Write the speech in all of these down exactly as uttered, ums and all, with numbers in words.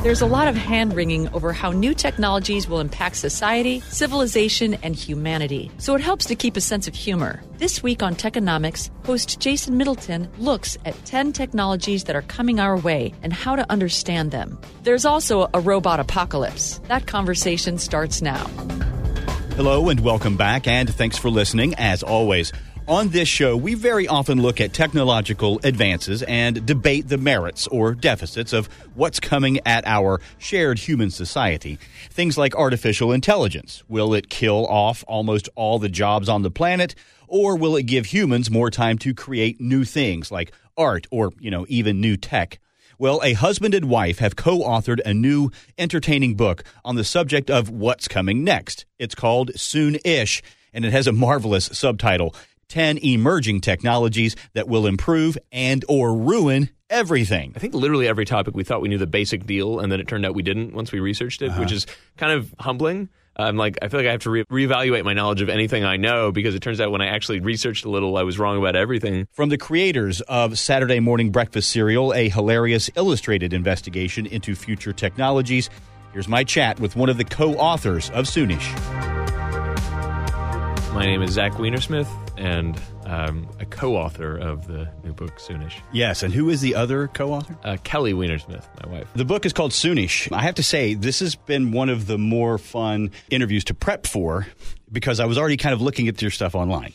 There's a lot of hand-wringing over how new technologies will impact society, civilization, and humanity. So it helps to keep a sense of humor. This week on Techonomics, host Jason Middleton looks at ten technologies that are coming our way and how to understand them. There's also a robot apocalypse. That conversation starts now. Hello and welcome back, and thanks for listening, as always. On this show, we very often look at technological advances and debate the merits or deficits of what's coming at our shared human society. Things like artificial intelligence. Will it kill off almost all the jobs on the planet, or will it give humans more time to create new things like art or, you know, even new tech? Well, a husband and wife have co-authored a new entertaining book on the subject of what's coming next. It's called Soon-ish, and it has a marvelous subtitle, ten Emerging Technologies That Will Improve and or Ruin Everything. I think literally every topic we thought we knew the basic deal, and then it turned out we didn't once we researched it, uh-huh. which is kind of humbling. I'm like, I feel like I have to re- reevaluate my knowledge of anything I know, because it turns out when I actually researched a little, I was wrong about everything. From the creators of Saturday Morning Breakfast Cereal, a hilarious illustrated investigation into future technologies, here's my chat with one of the co-authors of Soon-ish. My name is Zach Weinersmith, and um, a co-author of the new book, Soon-ish. Yes, and who is the other co-author? Uh, Kelly Weinersmith, my wife. The book is called Soon-ish. I have to say, this has been one of the more fun interviews to prep for, because I was already kind of looking at your stuff online.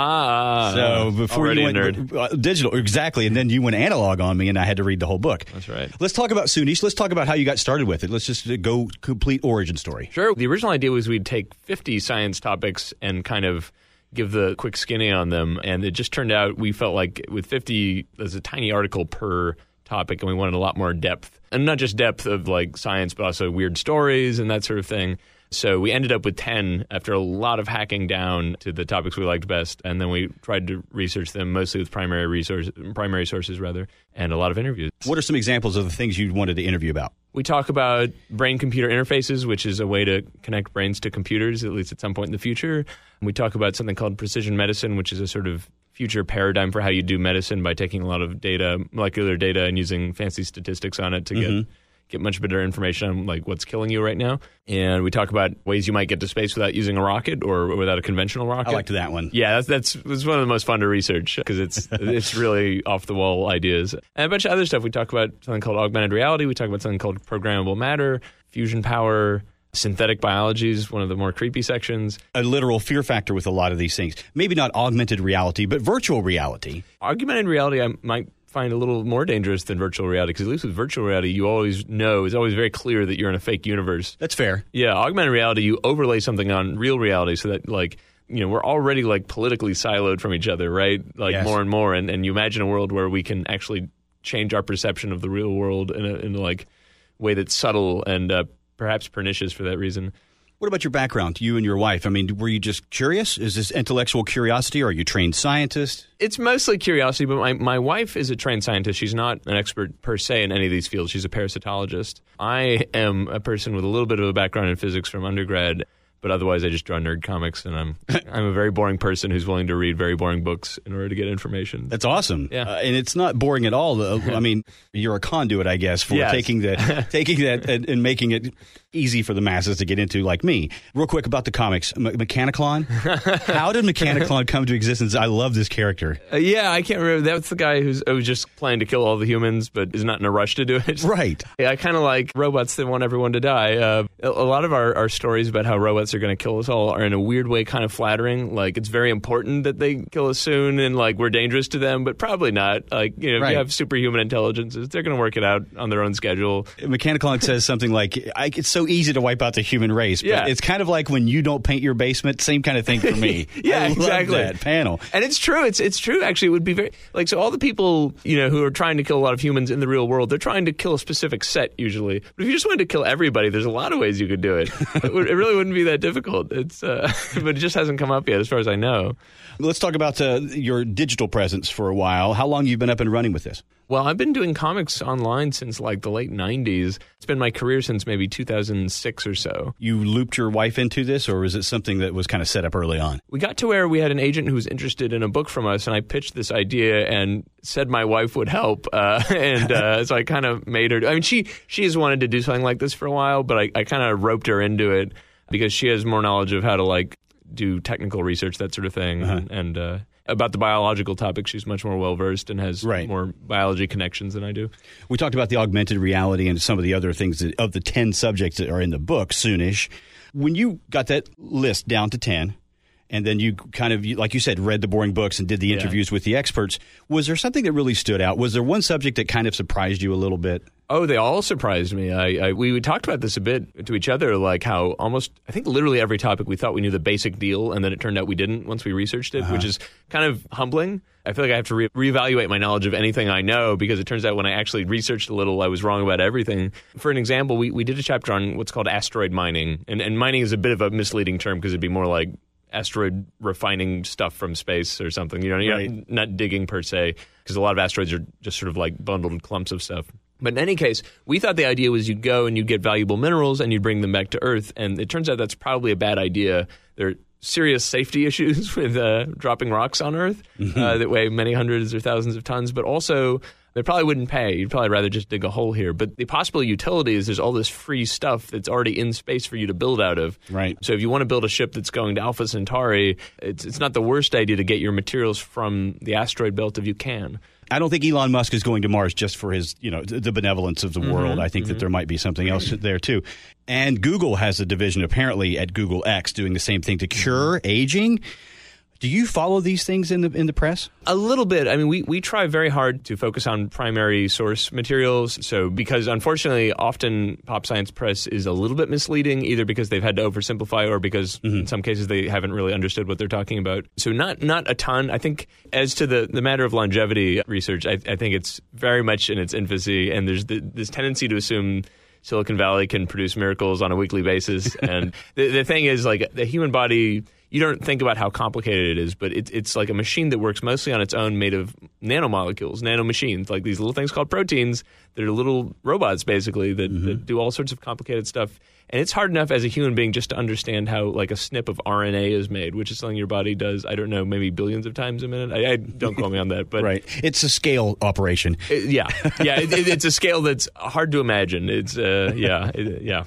Ah, so before already you went a nerd. Uh, digital, exactly, and then you went analog on me, and I had to read the whole book. That's right. Let's talk about Soon-ish. Let's talk about how you got started with it. Let's just go complete origin story. Sure. The original idea was we'd take fifty science topics and kind of give the quick skinny on them, and it just turned out we felt like with fifty, there's a tiny article per topic, and we wanted a lot more depth, and not just depth of like science, but also weird stories and that sort of thing. So we ended up with ten after a lot of hacking down to the topics we liked best, and then we tried to research them mostly with primary resource, primary sources rather, and a lot of interviews. What are some examples of the things you wanted to interview about? We talk about brain-computer interfaces, which is a way to connect brains to computers, at least at some point in the future. We talk about something called precision medicine, which is a sort of future paradigm for how you do medicine by taking a lot of data, molecular data, and using fancy statistics on it to mm-hmm. get get much better information on like what's killing you right now. And we talk about ways you might get to space without using a rocket or without a conventional rocket. I liked that one. Yeah, that's that's it's one of the most fun to research because it's it's really off the wall ideas. And a bunch of other stuff. We talk about something called augmented reality. We talk about something called programmable matter, fusion power. Synthetic biology is one of the more creepy sections. A literal fear factor with a lot of these things. Maybe not augmented reality, but virtual reality. Augmented reality, I might find a little more dangerous than virtual reality, because at least with virtual reality, you always know, it's always very clear that you're in a fake universe. That's fair. Yeah, augmented reality, you overlay something on real reality so that, like, you know, we're already, like, politically siloed from each other, right? Like, yes. more and more. And, and you imagine a world where we can actually change our perception of the real world in a, in a like, way that's subtle and uh, perhaps pernicious for that reason. What about your background, you and your wife? I mean, were you just curious? Is this intellectual curiosity, or are you a trained scientist? It's mostly curiosity, but my, my wife is a trained scientist. She's not an expert per se in any of these fields. She's a parasitologist. I am a person with a little bit of a background in physics from undergrad, but otherwise I just draw nerd comics, and I'm I'm a very boring person who's willing to read very boring books in order to get information. That's awesome. Yeah. Uh, and it's not boring at all. I mean, you're a conduit, I guess, for yes. taking that taking that and, and making it easy for the masses to get into, like me. Real quick about the comics. Me- Mechaniclon? How did Mechaniclon come to existence? I love this character. Uh, yeah, I can't remember. That's the guy who's, who's just planning to kill all the humans, but is not in a rush to do it. Right. Yeah, I kind of like robots that want everyone to die. Uh, a, a lot of our, our stories about how robots are going to kill us all are in a weird way kind of flattering. Like, it's very important that they kill us soon, and like we're dangerous to them, but probably not. Like, you know, right. if you have superhuman intelligences, they're going to work it out on their own schedule. Mechaniclon says something like, I, it's so easy to wipe out the human race, but yeah. it's kind of like when you don't paint your basement, same kind of thing for me. yeah, I love exactly. that panel. And it's true. It's it's true, actually. It would be very, like, so all the people, you know, who are trying to kill a lot of humans in the real world, they're trying to kill a specific set, usually. But if you just wanted to kill everybody, there's a lot of ways you could do it. it, would, it really wouldn't be that that difficult. It's uh, but it just hasn't come up yet, as far as I know. Let's talk about uh, your digital presence for a while. How long have you been up and running with this? Well, I've been doing comics online since like the late nineties. It's been my career since maybe two thousand six or so. You looped your wife into this, or is it something that was kind of set up early on? We got to where we had an agent who was interested in a book from us, and I pitched this idea and said my wife would help. Uh, and uh, so I kind of made her. I mean, she she has wanted to do something like this for a while, but I, I kind of roped her into it because she has more knowledge of how to like do technical research, that sort of thing, uh-huh. and. and uh, About the biological topic, she's much more well-versed and has right. more biology connections than I do. We talked about the augmented reality and some of the other things that, of the ten subjects that are in the book soonish. When you got that list down to ten, and then you kind of, like you said, read the boring books and did the interviews yeah. with the experts, was there something that really stood out? Was there one subject that kind of surprised you a little bit? Oh, they all surprised me. I, I we, we talked about this a bit to each other, like how almost, I think literally every topic we thought we knew the basic deal, and then it turned out we didn't once we researched it, uh-huh. which is kind of humbling. I feel like I have to re- reevaluate my knowledge of anything I know, because it turns out when I actually researched a little, I was wrong about everything. For an example, we, we did a chapter on what's called asteroid mining, and, and mining is a bit of a misleading term because it'd be more like asteroid refining stuff from space or something. You know, you're right. not, not digging per se, because a lot of asteroids are just sort of like bundled clumps of stuff. But in any case, we thought the idea was you'd go and you'd get valuable minerals and you'd bring them back to Earth. And it turns out that's probably a bad idea. There are serious safety issues with uh, dropping rocks on Earth mm-hmm. uh, that weigh many hundreds or thousands of tons. But also, they probably wouldn't pay. You'd probably rather just dig a hole here. But the possible utility is there's all this free stuff that's already in space for you to build out of. Right. So if you want to build a ship that's going to Alpha Centauri, it's it's not the worst idea to get your materials from the asteroid belt if you can. I don't think Elon Musk is going to Mars just for his, you know, the benevolence of the mm-hmm, world. I think mm-hmm. that there might be something else there too. And Google has a division apparently at Google X doing the same thing to cure aging. Do you follow these things in the in the press? A little bit. I mean, we, we try very hard to focus on primary source materials. So because unfortunately, often pop science press is a little bit misleading, either because they've had to oversimplify or because mm-hmm. in some cases they haven't really understood what they're talking about. So not not a ton. I think as to the, the matter of longevity research, I, I think it's very much in its infancy, and there's the, this tendency to assume Silicon Valley can produce miracles on a weekly basis. And the, the thing is, like, the human body, you don't think about how complicated it is, but it, it's like a machine that works mostly on its own, made of nanomolecules, nanomachines, like these little things called proteins that are little robots, basically, that, mm-hmm. that do all sorts of complicated stuff. And it's hard enough as a human being just to understand how, like, a snip of R N A is made, which is something your body does, I don't know, maybe billions of times a minute. I, I don't quote me on that. But right. It's a scale operation. It, yeah. Yeah. It, it, it's a scale that's hard to imagine. It's, uh, yeah. It, yeah.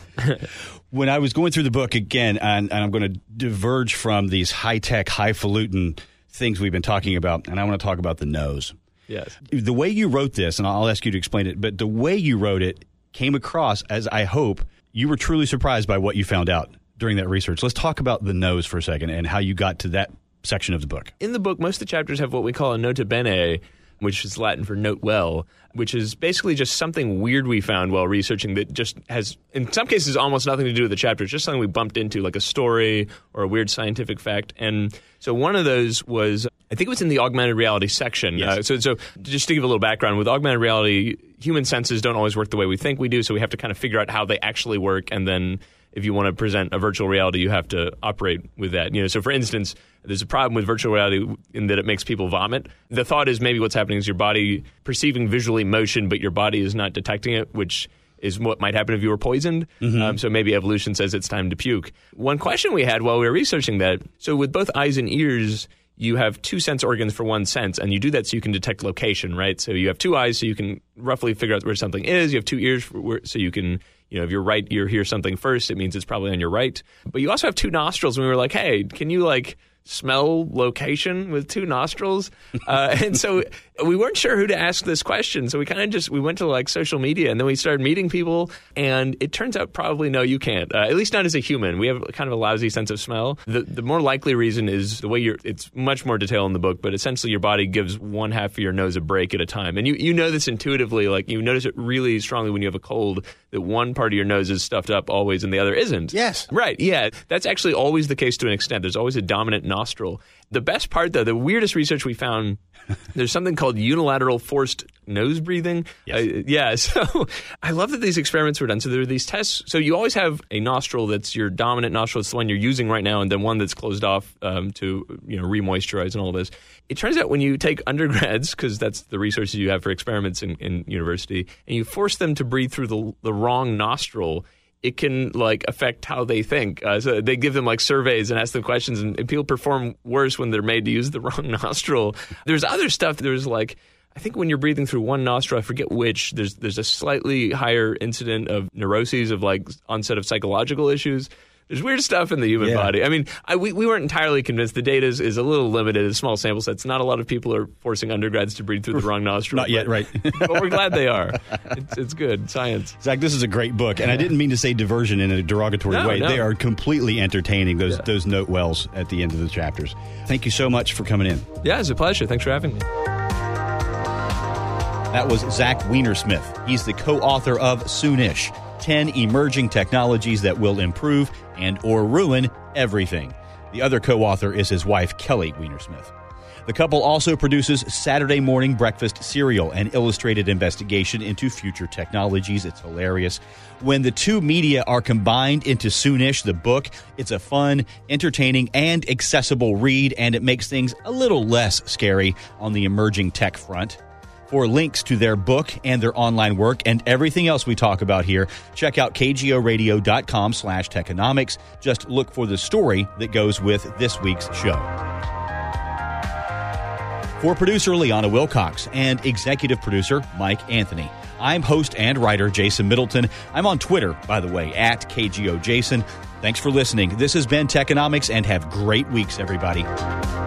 When I was going through the book again, and, and I'm going to diverge from these high-tech, highfalutin things we've been talking about, and I want to talk about the nose. Yes. The way you wrote this, and I'll ask you to explain it, but the way you wrote it came across as, I hope, you were truly surprised by what you found out during that research. Let's talk about the nose for a second and how you got to that section of the book. In the book, most of the chapters have what we call a nota bene, which is Latin for note well, which is basically just something weird we found while researching that just has, in some cases, almost nothing to do with the chapter. It's just something we bumped into, like a story or a weird scientific fact. And so one of those was, I think it was in the augmented reality section. Yes. Uh, so, so just to give a little background, with augmented reality, human senses don't always work the way we think we do, so we have to kind of figure out how they actually work, and then if you want to present a virtual reality, you have to operate with that. You know, so for instance, there's a problem with virtual reality in that it makes people vomit. The thought is maybe what's happening is your body perceiving visually motion, but your body is not detecting it, which is what might happen if you were poisoned. Mm-hmm. Um, so maybe evolution says it's time to puke. One question we had while we were researching that, so with both eyes and ears, you have two sense organs for one sense, and you do that so you can detect location, right? So you have two eyes so you can roughly figure out where something is. You have two ears for where, so you can, you know, if your right ear hears something first, it means it's probably on your right. But you also have two nostrils, and we were like, hey, can you, like, smell location with two nostrils? Uh, and so we weren't sure who to ask this question. So we kind of just, we went to like social media, and then we started meeting people, and it turns out probably no, you can't. Uh, at least not as a human. We have kind of a lousy sense of smell. The the more likely reason is the way you're, it's much more detailed in the book, but essentially your body gives one half of your nose a break at a time. And you, you know this intuitively, like you notice it really strongly when you have a cold, that one part of your nose is stuffed up always and the other isn't. Yes. Right, yeah. That's actually always the case to an extent. There's always a dominant nostril. The best part, though, the weirdest research we found, there's something called unilateral forced nose breathing. Yes. Uh, yeah, so I love that these experiments were done. So there are these tests. So you always have a nostril that's your dominant nostril. It's the one you're using right now, and then one that's closed off um, to you know re-moisturize and all this. It turns out when you take undergrads, because that's the resources you have for experiments in, in university, and you force them to breathe through the, the wrong nostril, it can like affect how they think. Uh, so they give them like surveys and ask them questions, and, and people perform worse when they're made to use the wrong nostril. There's other stuff. There's like, I think when you're breathing through one nostril, I forget which, there's there's a slightly higher incident of neuroses, of like onset of psychological issues. There's weird stuff in the human yeah. body. I mean, I, we, we weren't entirely convinced. The data is, is a little limited, a small sample sets. Not a lot of people are forcing undergrads to breathe through the wrong nostril. Not yet, but, right. But we're glad they are. It's, it's good. Science. Zach, this is a great book, and I didn't mean to say diversion in a derogatory no, way. No. They are completely entertaining, those yeah. those note wells at the end of the chapters. Thank you so much for coming in. Yeah, it's a pleasure. Thanks for having me. That was Zach Weinersmith. He's the co-author of Soonish, ten Emerging Technologies That Will Improve and or Ruin Everything. The other co-author is his wife, Kelly Weinersmith. The couple also produces Saturday Morning Breakfast Cereal, an illustrated investigation into future technologies. It's hilarious. When the two media are combined into Soonish, the book, it's a fun, entertaining, and accessible read, and it makes things a little less scary on the emerging tech front. For links to their book and their online work and everything else we talk about here, check out kgoradio.com slash techonomics. Just look for the story that goes with this week's show. For producer Liana Wilcox and executive producer Mike Anthony, I'm host and writer Jason Middleton. I'm on Twitter, by the way, at K G O Jason. Thanks for listening. This has been Techonomics, and have great weeks, everybody.